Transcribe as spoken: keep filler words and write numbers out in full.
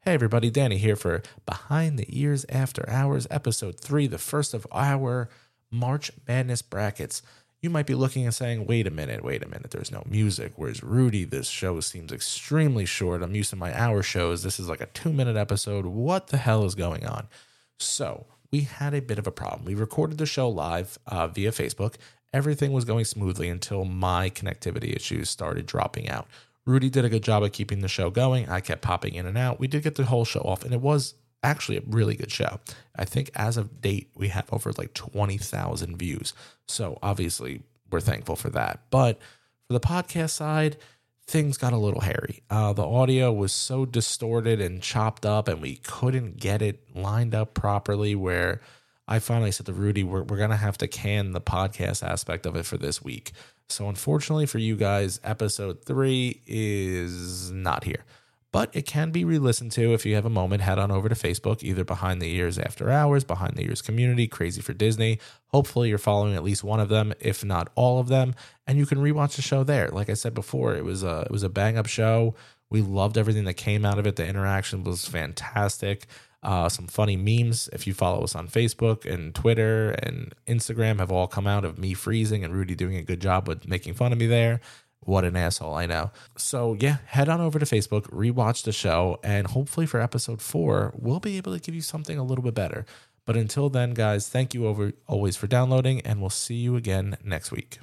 Hey everybody, Danny here for Behind the Ears After Hours, episode three, the first of our March Madness brackets. You might be looking and saying, wait a minute, wait a minute, there's no music. Where's Rudy? This show seems extremely short. I'm used to my hour shows. This is like a two-minute episode. What the hell is going on? So, we had a bit of a problem. We recorded the show live uh, via Facebook. Everything was going smoothly until my connectivity issues started dropping out. Rudy did a good job of keeping the show going. I kept popping in and out. We did get the whole show off, and it was actually a really good show. I think as of date, we have over like twenty thousand views. So obviously, we're thankful for that. But for the podcast side, things got a little hairy. Uh, the audio was so distorted and chopped up, and we couldn't get it lined up properly, where I finally said to Rudy, we're, we're going to have to can the podcast aspect of it for this week. So unfortunately for you guys, episode three is not here. But it can be re-listened to if you have a moment. Head on over to Facebook, either Behind the Ears After Hours, Behind the Ears Community, Crazy for Disney. Hopefully you're following at least one of them, if not all of them, and you can rewatch the show there. Like I said before, it was a, it was a bang-up show. We loved everything that came out of it. The interaction was fantastic. Uh, some funny memes, if you follow us on Facebook and Twitter and Instagram, have all come out of me freezing and Rudy doing a good job with making fun of me there. What an asshole, I know. So yeah, head on over to Facebook, rewatch the show, and hopefully for episode four, we'll be able to give you something a little bit better. But until then, guys, thank you over always for downloading, and we'll see you again next week.